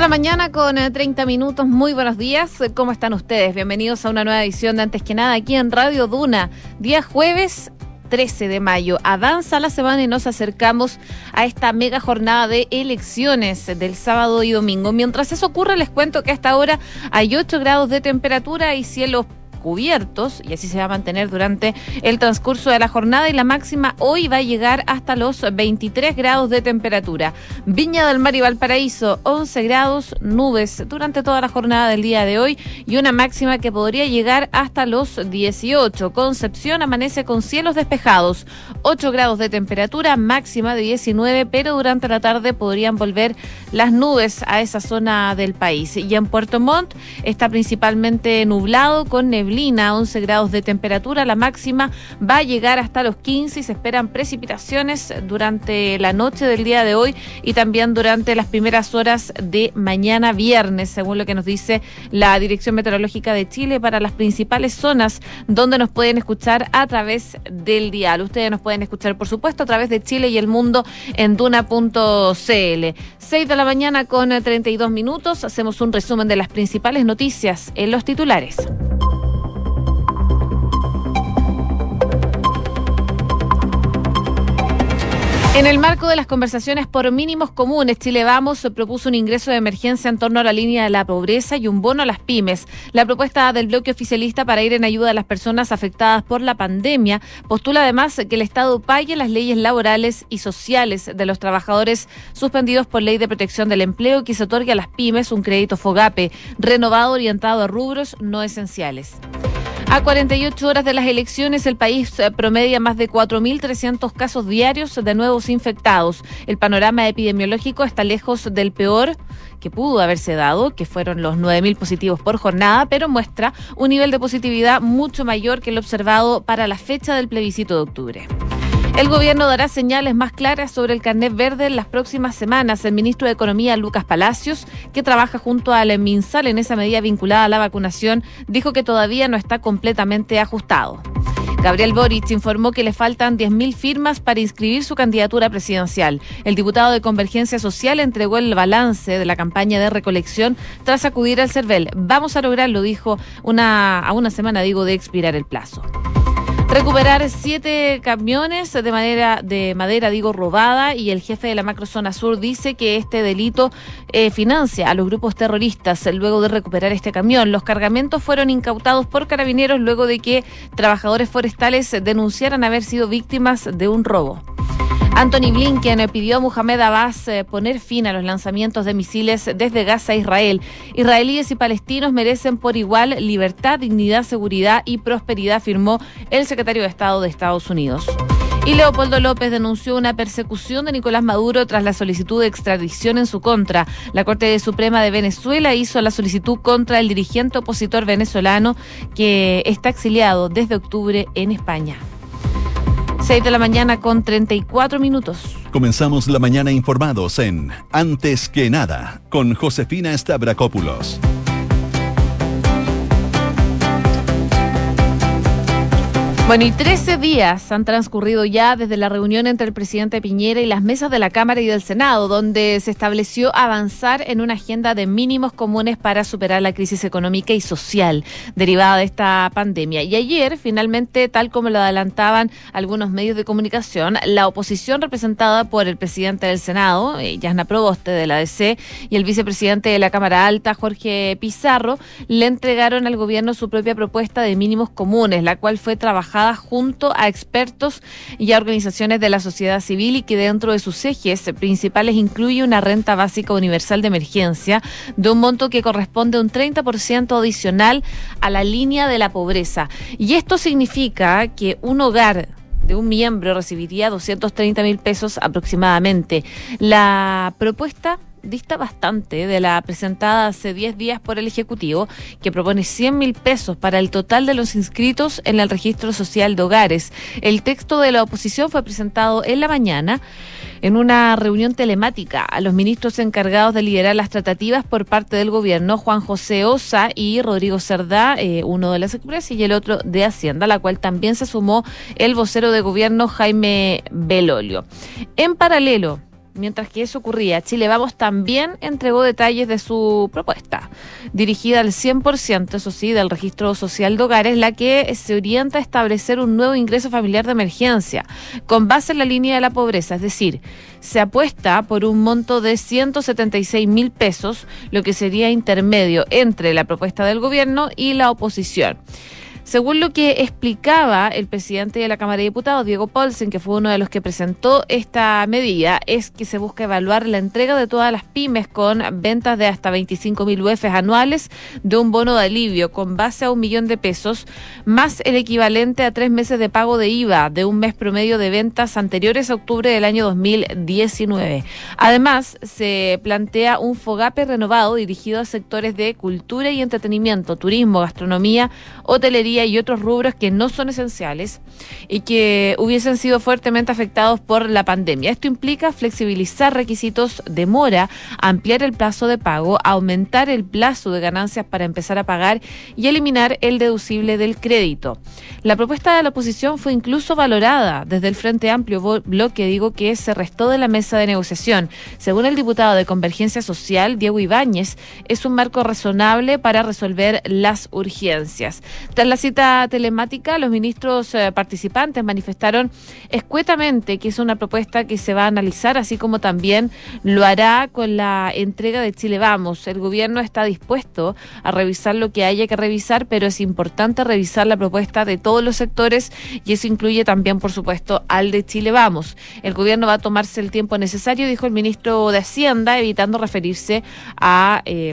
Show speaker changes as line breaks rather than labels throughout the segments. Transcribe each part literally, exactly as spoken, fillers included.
la mañana con treinta minutos, muy buenos días, ¿cómo están ustedes? Bienvenidos a una nueva edición de Antes que Nada aquí en Radio Duna, día jueves trece de mayo. Avanza la semana y nos acercamos a esta mega jornada de elecciones del sábado y domingo. Mientras eso ocurre, les cuento que a esta hora hay ocho grados de temperatura y cielos cubiertos, y así se va a mantener durante el transcurso de la jornada, y la máxima hoy va a llegar hasta los veintitrés grados de temperatura. Viña del Mar y Valparaíso, once grados, nubes durante toda la jornada del día de hoy y una máxima que podría llegar hasta los dieciocho. Concepción amanece con cielos despejados, ocho grados de temperatura, máxima de diecinueve, pero durante la tarde podrían volver las nubes a esa zona del país. Y en Puerto Montt está principalmente nublado con neblina, once grados de temperatura, la máxima va a llegar hasta los quince y se esperan precipitaciones durante la noche del día de hoy y también durante las primeras horas de mañana viernes, según lo que nos dice la Dirección Meteorológica de Chile para las principales zonas donde nos pueden escuchar a través del dial. Ustedes nos pueden escuchar, por supuesto, a través de Chile y el mundo en duna punto c l. seis de la mañana con treinta y dos minutos, hacemos un resumen de las principales noticias en los titulares. En el marco de las conversaciones por mínimos comunes, Chile Vamos propuso un ingreso de emergencia en torno a la línea de la pobreza y un bono a las pymes. La propuesta del bloque oficialista para ir en ayuda a las personas afectadas por la pandemia postula además que el Estado pague las leyes laborales y sociales de los trabajadores suspendidos por Ley de Protección del Empleo, que se otorgue a las pymes un crédito FOGAPE renovado orientado a rubros no esenciales. A cuarenta y ocho horas de las elecciones, el país promedia más de cuatro mil trescientos casos diarios de nuevos infectados. El panorama epidemiológico está lejos del peor que pudo haberse dado, que fueron los nueve mil positivos por jornada, pero muestra un nivel de positividad mucho mayor que el observado para la fecha del plebiscito de octubre. El gobierno dará señales más claras sobre el carnet verde en las próximas semanas. El ministro de Economía, Lucas Palacios, que trabaja junto al MinSal en esa medida vinculada a la vacunación, dijo que todavía no está completamente ajustado. Gabriel Boric informó que le faltan diez mil firmas para inscribir su candidatura presidencial. El diputado de Convergencia Social entregó el balance de la campaña de recolección tras acudir al CERVEL. Vamos a lograrlo, dijo, una, a una semana, digo, de expirar el plazo. Recuperar siete camiones de madera, de madera, digo, robada, y el jefe de la macrozona sur dice que este delito eh, financia a los grupos terroristas. Luego de recuperar este camión, los cargamentos fueron incautados por carabineros luego de que trabajadores forestales denunciaran haber sido víctimas de un robo. Anthony Blinken pidió a Mohamed Abbas poner fin a los lanzamientos de misiles desde Gaza a Israel. Israelíes y palestinos merecen por igual libertad, dignidad, seguridad y prosperidad, afirmó el secretario de Estado de Estados Unidos. Y Leopoldo López denunció una persecución de Nicolás Maduro tras la solicitud de extradición en su contra. La Corte Suprema de Venezuela hizo la solicitud contra el dirigente opositor venezolano que está exiliado desde octubre en España. seis de la mañana con treinta y cuatro minutos.
Comenzamos la mañana informados en Antes que Nada con Josefina Stavrakopoulos.
Bueno, y trece días han transcurrido ya desde la reunión entre el presidente Piñera y las mesas de la Cámara y del Senado, donde se estableció avanzar en una agenda de mínimos comunes para superar la crisis económica y social derivada de esta pandemia. Y ayer, finalmente, tal como lo adelantaban algunos medios de comunicación, la oposición representada por el presidente del Senado, Yasna Proboste de la D C, y el vicepresidente de la Cámara Alta, Jorge Pizarro, le entregaron al gobierno su propia propuesta de mínimos comunes, la cual fue trabajada junto a expertos y a organizaciones de la sociedad civil y que dentro de sus ejes principales incluye una renta básica universal de emergencia de un monto que corresponde a un treinta por ciento adicional a la línea de la pobreza. Y esto significa que un hogar de un miembro recibiría doscientos treinta mil pesos aproximadamente. La propuesta dista bastante de la presentada hace diez días por el Ejecutivo, que propone cien mil pesos para el total de los inscritos en el Registro Social de Hogares. El texto de la oposición fue presentado en la mañana en una reunión telemática a los ministros encargados de liderar las tratativas por parte del gobierno, Juan José Ossa y Rodrigo Cerdá, eh, uno de las Express y el otro de Hacienda, a la cual también se sumó el vocero de gobierno, Jaime Belolio. En paralelo Mientras que eso ocurría, Chile Vamos también entregó detalles de su propuesta, dirigida al cien por ciento, eso sí, del registro social de hogares, la que se orienta a establecer un nuevo ingreso familiar de emergencia, con base en la línea de la pobreza, es decir, se apuesta por un monto de ciento setenta y seis mil pesos, lo que sería intermedio entre la propuesta del gobierno y la oposición. Según lo que explicaba el presidente de la Cámara de Diputados, Diego Paulsen, que fue uno de los que presentó esta medida, es que se busca evaluar la entrega de todas las pymes con ventas de hasta veinticinco mil U Fs anuales de un bono de alivio con base a un millón de pesos, más el equivalente a tres meses de pago de I V A de un mes promedio de ventas anteriores a octubre del año dos mil diecinueve. Además, se plantea un FOGAPE renovado dirigido a sectores de cultura y entretenimiento, turismo, gastronomía, hotelería y otros rubros que no son esenciales y que hubiesen sido fuertemente afectados por la pandemia. Esto implica flexibilizar requisitos de mora, ampliar el plazo de pago, aumentar el plazo de ganancias para empezar a pagar y eliminar el deducible del crédito. La propuesta de la oposición fue incluso valorada desde el Frente Amplio, bloque, digo, que se restó de la mesa de negociación. Según el diputado de Convergencia Social, Diego Ibáñez, es un marco razonable para resolver las urgencias. Tras la cita telemática, los ministros eh, participantes manifestaron escuetamente que es una propuesta que se va a analizar, así como también lo hará con la entrega de Chile Vamos. El gobierno está dispuesto a revisar lo que haya que revisar, pero es importante revisar la propuesta de todos los sectores y eso incluye también, por supuesto, al de Chile Vamos. El gobierno va a tomarse el tiempo necesario, dijo el ministro de Hacienda, evitando referirse a Eh,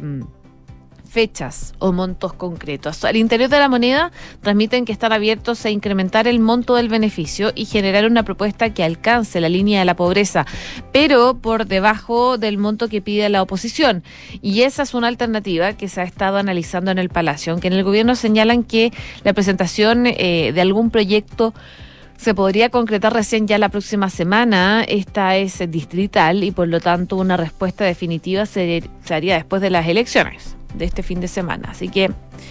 fechas o montos concretos. Al interior de la moneda transmiten que están abiertos a incrementar el monto del beneficio y generar una propuesta que alcance la línea de la pobreza, pero por debajo del monto que pide la oposición. Y esa es una alternativa que se ha estado analizando en el Palacio, aunque en el gobierno señalan que la presentación eh, de algún proyecto se podría concretar recién ya la próxima semana. Esta es distrital y por lo tanto una respuesta definitiva se, se haría después de las elecciones de este fin de semana. Así que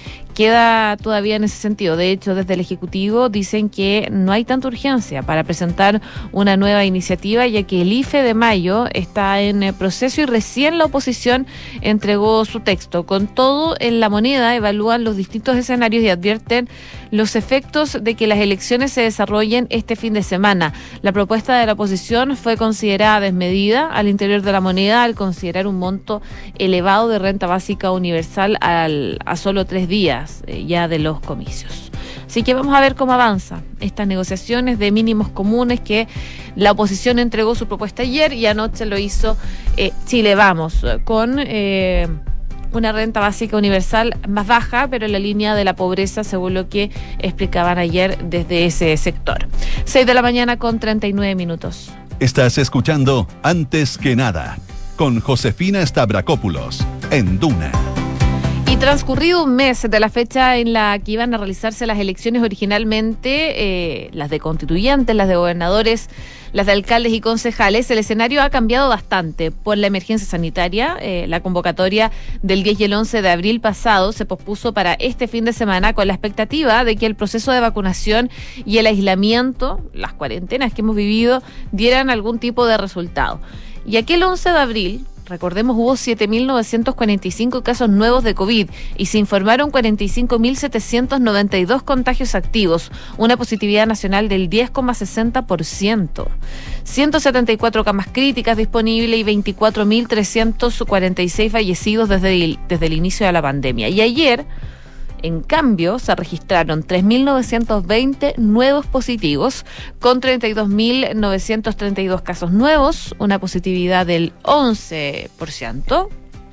queda todavía en ese sentido. De hecho, desde el Ejecutivo dicen que no hay tanta urgencia para presentar una nueva iniciativa, ya que el I F E de mayo está en proceso y recién la oposición entregó su texto. Con todo, en la moneda evalúan los distintos escenarios y advierten los efectos de que las elecciones se desarrollen este fin de semana. La propuesta de la oposición fue considerada desmedida al interior de la moneda al considerar un monto elevado de renta básica universal al, a solo tres días ya de los comicios. Así que vamos a ver cómo avanza estas negociaciones de mínimos comunes que la oposición entregó su propuesta ayer y anoche lo hizo eh, Chile Vamos con eh, una renta básica universal más baja, pero en la línea de la pobreza, según lo que explicaban ayer desde ese sector. seis de la mañana con treinta y nueve minutos.
Estás escuchando Antes que Nada con Josefina Stavrakopoulos en Duna.
Y transcurrido un mes de la fecha en la que iban a realizarse las elecciones originalmente, eh, las de constituyentes, las de gobernadores, las de alcaldes y concejales, el escenario ha cambiado bastante por la emergencia sanitaria. Eh, la convocatoria del diez y el once de abril pasado se pospuso para este fin de semana con la expectativa de que el proceso de vacunación y el aislamiento, las cuarentenas que hemos vivido, dieran algún tipo de resultado. Y aquel once de abril, recordemos, hubo siete mil novecientos cuarenta y cinco casos nuevos de COVID y se informaron cuarenta y cinco mil setecientos noventa y dos contagios activos, una positividad nacional del diez coma sesenta por ciento. ciento setenta y cuatro camas críticas disponibles y veinticuatro mil trescientos cuarenta y seis fallecidos desde el, desde el inicio de la pandemia. Y ayer, en cambio, se registraron tres mil novecientos veinte nuevos positivos con treinta y dos mil novecientos treinta y dos casos nuevos, una positividad del once por ciento.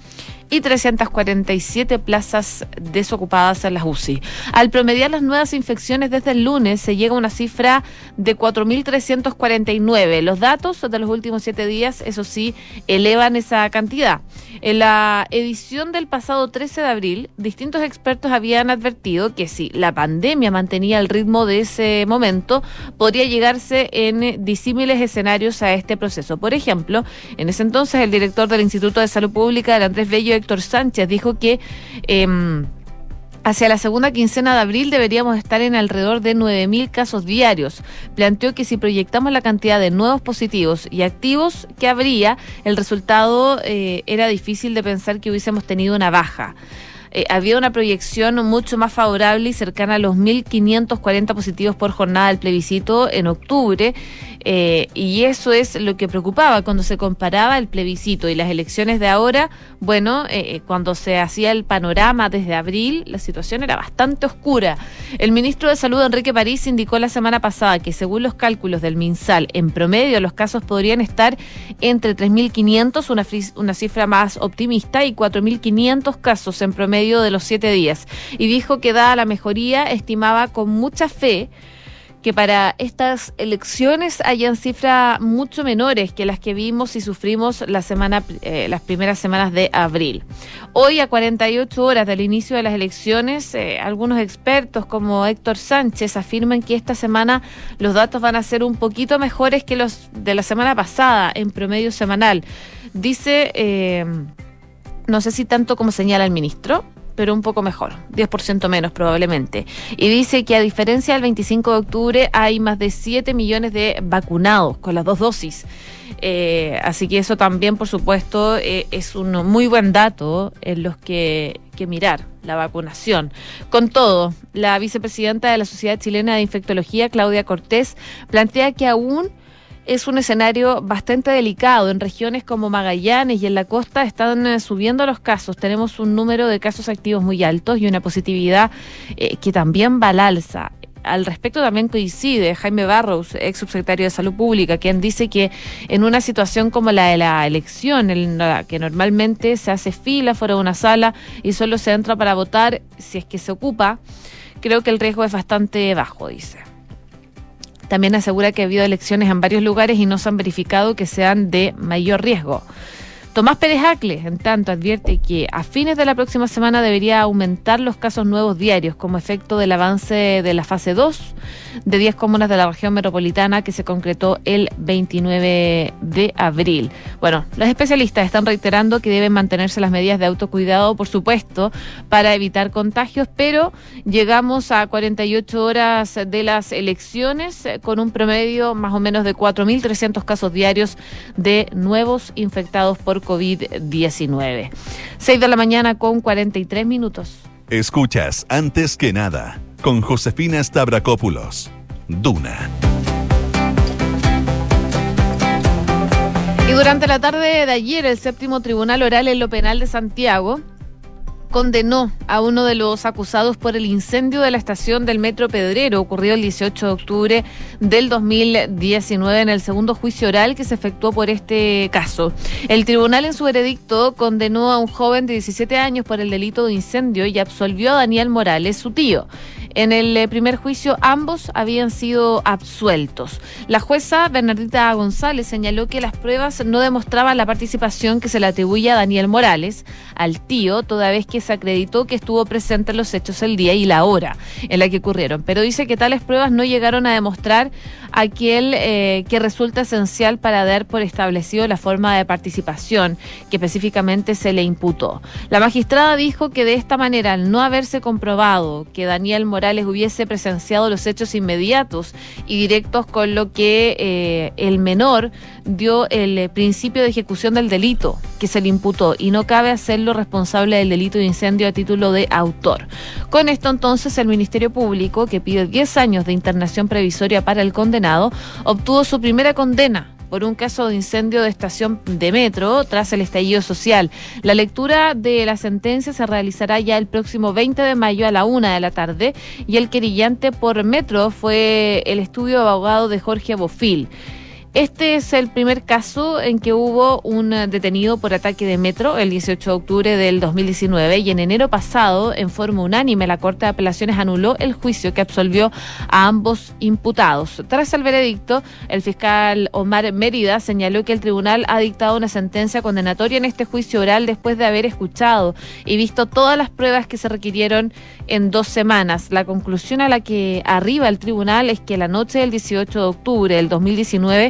Y trescientas cuarenta y siete plazas desocupadas en las U C I. Al promediar las nuevas infecciones desde el lunes, se llega a una cifra de cuatro mil trescientos cuarenta y nueve. Los datos de los últimos siete días, eso sí, elevan esa cantidad. En la edición del pasado trece de abril, distintos expertos habían advertido que si la pandemia mantenía el ritmo de ese momento, podría llegarse en disímiles escenarios a este proceso. Por ejemplo, en ese entonces, el director del Instituto de Salud Pública, el Andrés Bello, Héctor Sánchez, dijo que eh, Hacia la segunda quincena de abril deberíamos estar en alrededor de nueve mil casos diarios. Planteó que si proyectamos la cantidad de nuevos positivos y activos que habría, el resultado eh, era difícil de pensar que hubiésemos tenido una baja. Eh, había una proyección mucho más favorable y cercana a los mil quinientos cuarenta positivos por jornada del plebiscito en octubre, eh, y eso es lo que preocupaba cuando se comparaba el plebiscito y las elecciones de ahora. Bueno, eh, cuando se hacía el panorama desde abril, la situación era bastante oscura. El ministro de Salud, Enrique París, indicó la semana pasada que según los cálculos del MinSal, en promedio los casos podrían estar entre tres mil quinientos, una, una cifra más optimista, y cuatro mil quinientos casos en promedio de los siete días, y dijo que dada la mejoría estimaba con mucha fe que para estas elecciones hayan cifras mucho menores que las que vimos y sufrimos la semana, eh, las primeras semanas de abril. Hoy, a cuarenta y ocho horas del inicio de las elecciones, eh, algunos expertos como Héctor Sánchez afirman que esta semana los datos van a ser un poquito mejores que los de la semana pasada en promedio semanal. Dice, eh, no sé si tanto como señala el ministro, pero un poco mejor, diez por ciento menos probablemente. Y dice que a diferencia del veinticinco de octubre hay más de siete millones de vacunados con las dos dosis. Eh, así que eso también, por supuesto, eh, es un muy buen dato en los que, que mirar, la vacunación. Con todo, la vicepresidenta de la Sociedad Chilena de Infectología, Claudia Cortés, plantea que aún es un escenario bastante delicado. En regiones como Magallanes y en la costa están eh, subiendo los casos. Tenemos un número de casos activos muy altos y una positividad eh, que también va al alza. Al respecto también coincide Jaime Barros, ex subsecretario de Salud Pública, quien dice que en una situación como la de la elección, en la que normalmente se hace fila fuera de una sala y solo se entra para votar si es que se ocupa, creo que el riesgo es bastante bajo, dice. También asegura que ha habido elecciones en varios lugares y no se han verificado que sean de mayor riesgo. Tomás Pérez Acle, en tanto, advierte que a fines de la próxima semana debería aumentar los casos nuevos diarios como efecto del avance de la fase dos de diez comunas de la región metropolitana que se concretó el veintinueve de abril. Bueno, los especialistas están reiterando que deben mantenerse las medidas de autocuidado, por supuesto, para evitar contagios, pero llegamos a cuarenta y ocho horas de las elecciones con un promedio más o menos de cuatro mil trescientos casos diarios de nuevos infectados por covid diecinueve. seis de la mañana con cuarenta y tres minutos.
Escuchas Antes que Nada con Josefina Stavrakopoulos. Duna.
Y durante la tarde de ayer, el séptimo Tribunal Oral en lo Penal de Santiago condenó a uno de los acusados por el incendio de la estación del Metro Pedrero, ocurrido el dieciocho de octubre del dos mil diecinueve en el segundo juicio oral que se efectuó por este caso. El tribunal en su veredicto condenó a un joven de diecisiete años por el delito de incendio y absolvió a Daniel Morales, su tío. En el primer juicio ambos habían sido absueltos. La jueza Bernardita González señaló que las pruebas no demostraban la participación que se le atribuye a Daniel Morales, al tío, toda vez que se acreditó que estuvo presente en los hechos el día y la hora en la que ocurrieron. Pero dice que tales pruebas no llegaron a demostrar aquel eh, que resulta esencial para dar por establecido la forma de participación que específicamente se le imputó. La magistrada dijo que de esta manera, al no haberse comprobado que Daniel Morales hubiese presenciado los hechos inmediatos y directos con lo que eh, el menor dio el eh, principio de ejecución del delito que se le imputó y no cabe hacerlo responsable del delito de incendio a título de autor. Con esto entonces el Ministerio Público, que pide diez años de internación previsoria para el condenado, obtuvo su primera condena por un caso de incendio de estación de metro tras el estallido social. La lectura de la sentencia se realizará ya el próximo veinte de mayo a la una de la tarde y el querellante por metro fue el estudio de abogado de Jorge Bofil. Este es el primer caso en que hubo un detenido por ataque de metro el dieciocho de octubre del dos mil diecinueve y en enero pasado, en forma unánime, la Corte de Apelaciones anuló el juicio que absolvió a ambos imputados. Tras el veredicto, el fiscal Omar Mérida señaló que el tribunal ha dictado una sentencia condenatoria en este juicio oral después de haber escuchado y visto todas las pruebas que se requirieron en dos semanas. La conclusión a la que arriba el tribunal es que la noche del dieciocho de octubre del dos mil diecinueve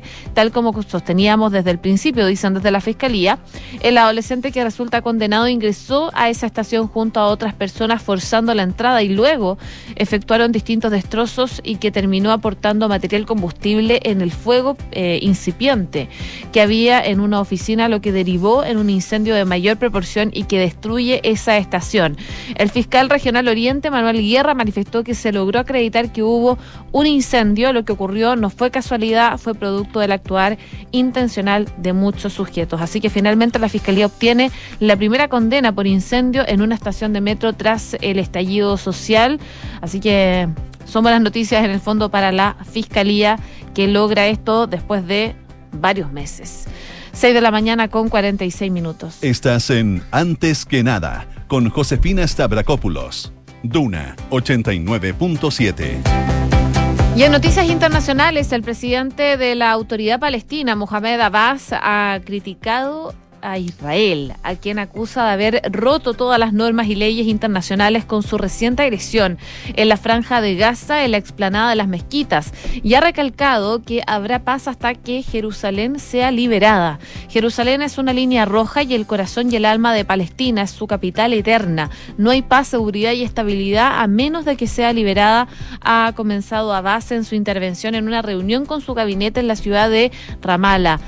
tal como sosteníamos desde el principio, dicen desde la Fiscalía. El adolescente que resulta condenado ingresó a esa estación junto a otras personas forzando la entrada y luego efectuaron distintos destrozos y que terminó aportando material combustible en el fuego eh, incipiente que había en una oficina, lo que derivó en un incendio de mayor proporción y que destruye esa estación. El fiscal regional Oriente, Manuel Guerra, manifestó que se logró acreditar que hubo un incendio. Lo que ocurrió no fue casualidad, fue producto del actuar intencional de muchos sujetos. Así que finalmente la Fiscalía obtiene la primera condena por incendio en una estación de metro tras el estallido social. Así que son buenas noticias en el fondo para la Fiscalía, que logra esto después de varios meses. seis de la mañana con cuarenta y seis minutos.
Estás en Antes que Nada con Josefina Stavrakopoulos. Duna ochenta y nueve punto siete.
Y en noticias internacionales, el presidente de la Autoridad Palestina, Mohamed Abbas, ha criticado a Israel, a quien acusa de haber roto todas las normas y leyes internacionales con su reciente agresión en la Franja de Gaza, en la explanada de las mezquitas, y ha recalcado que habrá paz hasta que Jerusalén sea liberada. Jerusalén es una línea roja y el corazón y el alma de Palestina, es su capital eterna. No hay paz, seguridad y estabilidad a menos de que sea liberada, ha comenzado Abbas en su intervención en una reunión con su gabinete en la ciudad de Ramallah.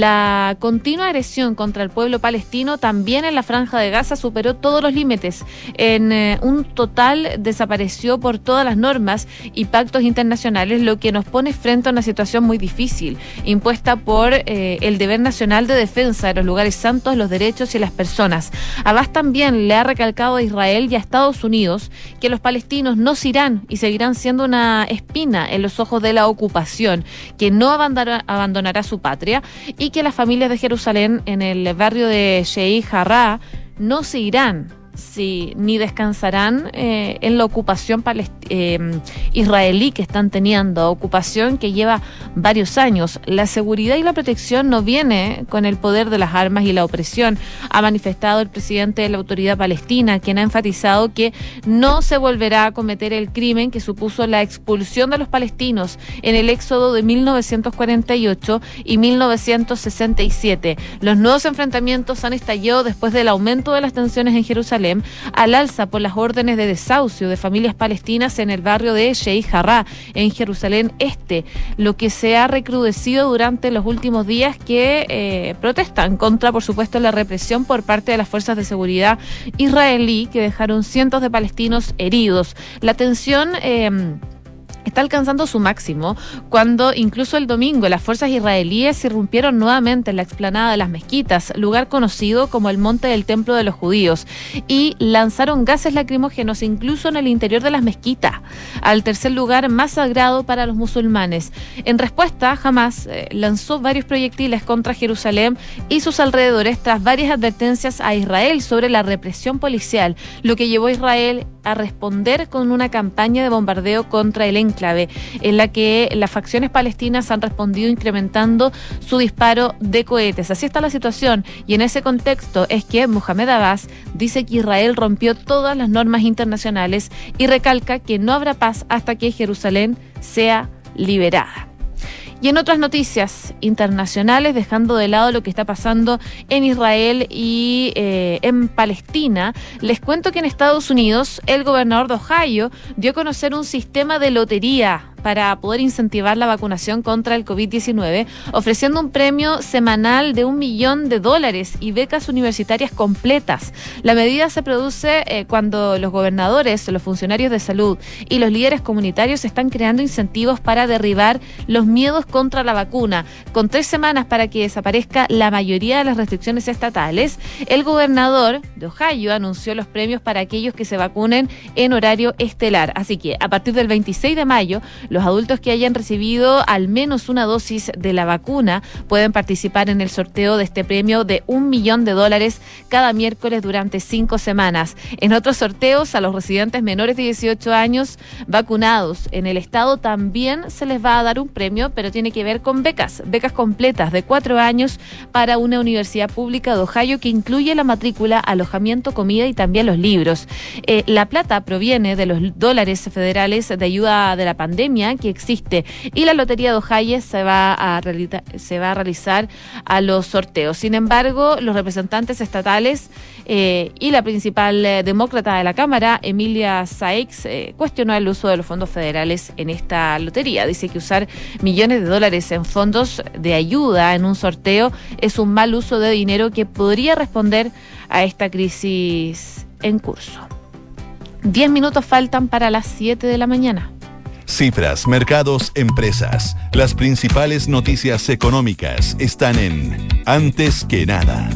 La continua agresión contra el pueblo palestino también en la Franja de Gaza superó todos los límites. En eh, un total desapareció por todas las normas y pactos internacionales, lo que nos pone frente a una situación muy difícil, impuesta por eh, el deber nacional de defensa de los lugares santos, los derechos y las personas. Abbas también le ha recalcado a Israel y a Estados Unidos que los palestinos no se irán y seguirán siendo una espina en los ojos de la ocupación, que no abandonará, abandonará su patria y que las familias de Jerusalén en el barrio de Sheikh Jarrah no se irán, sí, ni descansarán eh, en la ocupación palest- eh, israelí que están teniendo, ocupación que lleva varios años. La seguridad y la protección no viene con el poder de las armas y la opresión, ha manifestado el presidente de la Autoridad Palestina, quien ha enfatizado que no se volverá a cometer el crimen que supuso la expulsión de los palestinos en el éxodo de mil novecientos cuarenta y ocho y mil novecientos sesenta y siete. Los nuevos enfrentamientos han estallado después del aumento de las tensiones en Jerusalén, al alza por las órdenes de desahucio de familias palestinas en el barrio de Sheikh Jarrah, en Jerusalén Este, lo que se ha recrudecido durante los últimos días, que eh, protestan contra, por supuesto, la represión por parte de las fuerzas de seguridad israelí, que dejaron cientos de palestinos heridos. La tensión Eh, está alcanzando su máximo cuando incluso el domingo las fuerzas israelíes irrumpieron nuevamente en la explanada de las mezquitas, lugar conocido como el monte del templo de los judíos, y lanzaron gases lacrimógenos incluso en el interior de las mezquitas, al tercer lugar más sagrado para los musulmanes. En respuesta, Hamas eh, lanzó varios proyectiles contra Jerusalén y sus alrededores tras varias advertencias a Israel sobre la represión policial, lo que llevó a Israel a responder con una campaña de bombardeo contra el enclave, en la que las facciones palestinas han respondido incrementando su disparo de cohetes. Así está la situación, y en ese contexto es que Mohamed Abbas dice que Israel rompió todas las normas internacionales y recalca que no habrá paz hasta que Jerusalén sea liberada. Y en otras noticias internacionales, dejando de lado lo que está pasando en Israel y eh, en Palestina, les cuento que en Estados Unidos el gobernador de Ohio dio a conocer un sistema de lotería para poder incentivar la vacunación contra el covid diecinueve, ofreciendo un premio semanal de un millón de dólares y becas universitarias completas. La medida se produce eh, cuando los gobernadores, los funcionarios de salud y los líderes comunitarios están creando incentivos para derribar los miedos contra la vacuna. Con tres semanas para que desaparezca la mayoría de las restricciones estatales, el gobernador de Ohio anunció los premios para aquellos que se vacunen en horario estelar. Así que a partir del veintiséis de mayo, los adultos que hayan recibido al menos una dosis de la vacuna pueden participar en el sorteo de este premio de un millón de dólares cada miércoles durante cinco semanas. En otros sorteos, a los residentes menores de dieciocho años vacunados en el estado también se les va a dar un premio, pero tiene que ver con becas, becas completas de cuatro años para una universidad pública de Ohio que incluye la matrícula, alojamiento, comida y también los libros. Eh, la plata proviene de los dólares federales de ayuda de la pandemia vendimia que existe. Y la Lotería de O'Higgins se va a realizar, se va a realizar a los sorteos. Sin embargo, los representantes estatales eh, y la principal eh, demócrata de la Cámara, Emilia Sykes, eh, cuestionó el uso de los fondos federales en esta lotería. Dice que usar millones de dólares en fondos de ayuda en un sorteo es un mal uso de dinero que podría responder a esta crisis en curso. Diez minutos faltan para las siete de la mañana.
Cifras, mercados, empresas. Las principales noticias económicas están en Antes que nada.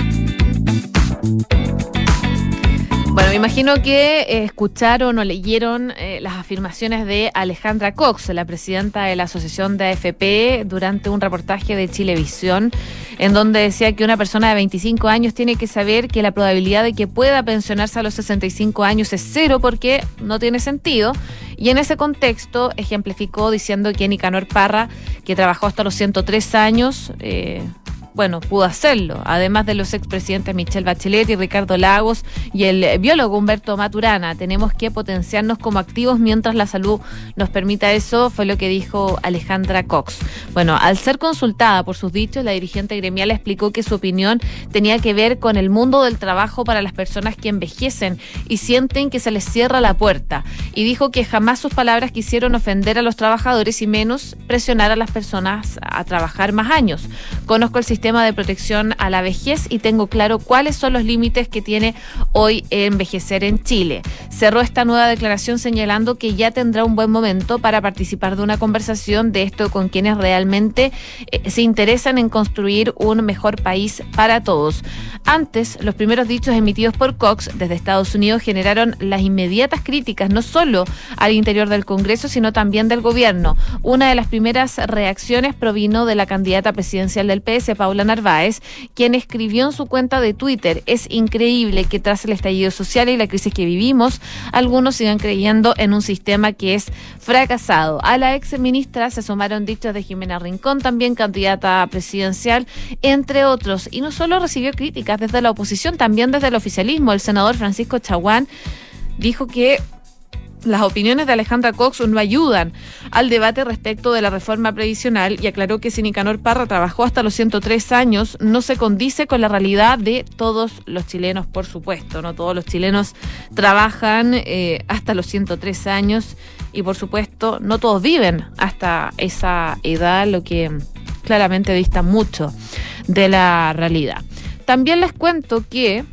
Bueno, me imagino que eh, escucharon o leyeron eh, las afirmaciones de Alejandra Cox, la presidenta de la Asociación de A F P, durante un reportaje de Chilevisión, en donde decía que una persona de veinticinco años tiene que saber que la probabilidad de que pueda pensionarse a los sesenta y cinco años es cero porque no tiene sentido. Y en ese contexto ejemplificó diciendo que Nicanor Parra, que trabajó hasta los ciento tres años, eh, bueno, pudo hacerlo, además de los expresidentes Michelle Bachelet y Ricardo Lagos y el biólogo Humberto Maturana. Tenemos que potenciarnos como activos mientras la salud nos permita eso, fue lo que dijo Alejandra Cox. Bueno, al ser consultada por sus dichos, la dirigente gremial explicó que su opinión tenía que ver con el mundo del trabajo para las personas que envejecen y sienten que se les cierra la puerta, y dijo que jamás sus palabras quisieron ofender a los trabajadores y menos presionar a las personas a trabajar más años. Conozco el sistema de protección a la vejez y tengo claro cuáles son los límites que tiene hoy envejecer en Chile. Cerró esta nueva declaración señalando que ya tendrá un buen momento para participar de una conversación de esto con quienes realmente eh, se interesan en construir un mejor país para todos. Antes, los primeros dichos emitidos por Cox desde Estados Unidos generaron las inmediatas críticas, no solo al interior del Congreso, sino también del gobierno. Una de las primeras reacciones provino de la candidata presidencial del P S, Paula Narváez, quien escribió en su cuenta de Twitter: es increíble que tras el estallido social y la crisis que vivimos, algunos sigan creyendo en un sistema que es fracasado. A la ex ministra se sumaron dichos de Jimena Rincón, también candidata presidencial, entre otros. Y no solo recibió críticas desde la oposición, también desde el oficialismo. El senador Francisco Chaguán dijo que las opiniones de Alejandra Cox no ayudan al debate respecto de la reforma previsional y aclaró que si Nicanor Parra trabajó hasta los ciento tres años, no se condice con la realidad de todos los chilenos, por supuesto. No todos los chilenos trabajan eh, hasta los ciento tres años y, por supuesto, no todos viven hasta esa edad, lo que claramente dista mucho de la realidad. También les cuento que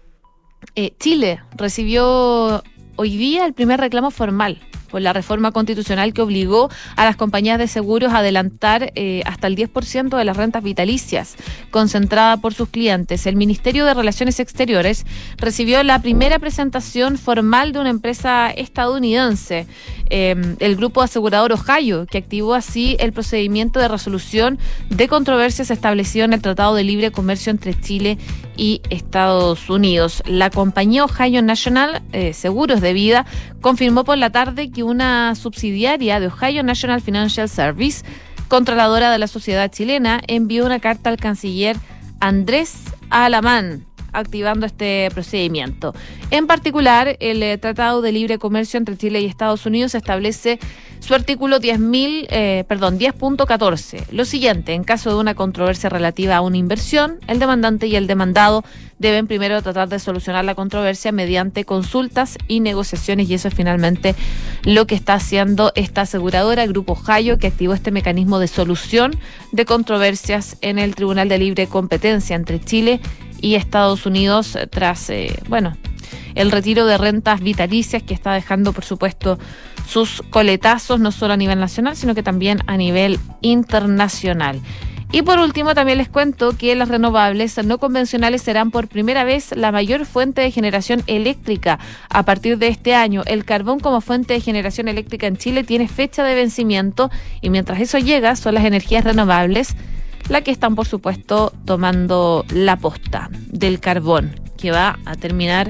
eh, Chile recibió hoy día el primer reclamo formal por la reforma constitucional que obligó a las compañías de seguros a adelantar eh, hasta el diez por ciento de las rentas vitalicias concentrada por sus clientes. El Ministerio de Relaciones Exteriores recibió la primera presentación formal de una empresa estadounidense, eh, el grupo asegurador Ohio, que activó así el procedimiento de resolución de controversias establecido en el Tratado de Libre Comercio entre Chile y Estados Unidos. La compañía Ohio National eh, Seguros de Vida confirmó por la tarde que una subsidiaria de Ohio National Financial Service, controladora de la sociedad chilena, envió una carta al canciller Andrés Alamán activando este procedimiento. En particular, el eh, Tratado de Libre Comercio entre Chile y Estados Unidos establece su artículo diez mil, eh, perdón, diez punto catorce. Lo siguiente: en caso de una controversia relativa a una inversión, el demandante y el demandado deben primero tratar de solucionar la controversia mediante consultas y negociaciones, y eso es finalmente lo que está haciendo esta aseguradora, el Grupo Ohio, que activó este mecanismo de solución de controversias en el Tribunal de Libre Competencia entre Chile y Estados Unidos tras, eh, bueno, el retiro de rentas vitalicias que está dejando, por supuesto, sus coletazos, no solo a nivel nacional, sino que también a nivel internacional. Y por último, también les cuento que las renovables no convencionales serán por primera vez la mayor fuente de generación eléctrica a partir de este año. El carbón como fuente de generación eléctrica en Chile tiene fecha de vencimiento y mientras eso llega, son las energías renovables las que están, por supuesto, tomando la posta del carbón, que va a terminar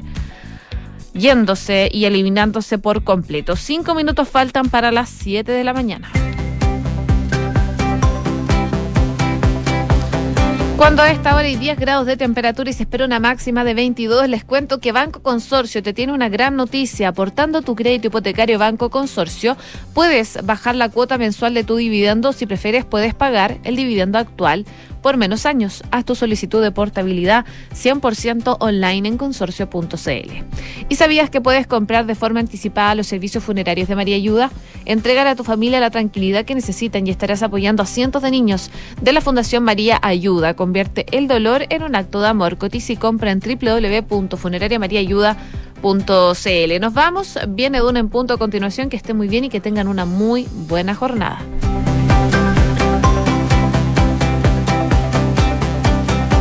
yéndose y eliminándose por completo. Cinco minutos faltan para las siete de la mañana. Cuando a esta hora hay diez grados de temperatura y se espera una máxima de veintidós, les cuento que Banco Consorcio te tiene una gran noticia. Aportando tu crédito hipotecario Banco Consorcio, puedes bajar la cuota mensual de tu dividendo. Si prefieres, puedes pagar el dividendo actual por menos años. Haz tu solicitud de portabilidad cien por ciento online en consorcio punto c l. ¿Y sabías que puedes comprar de forma anticipada los servicios funerarios de María Ayuda? Entregar a tu familia la tranquilidad que necesitan y estarás apoyando a cientos de niños de la Fundación María Ayuda. Convierte el dolor en un acto de amor. Cotiza y compra en doble u doble u doble u punto funeraria maría ayuda punto c l. Nos vamos. Viene Duna en punto a continuación. Que esté muy bien y que tengan una muy buena jornada.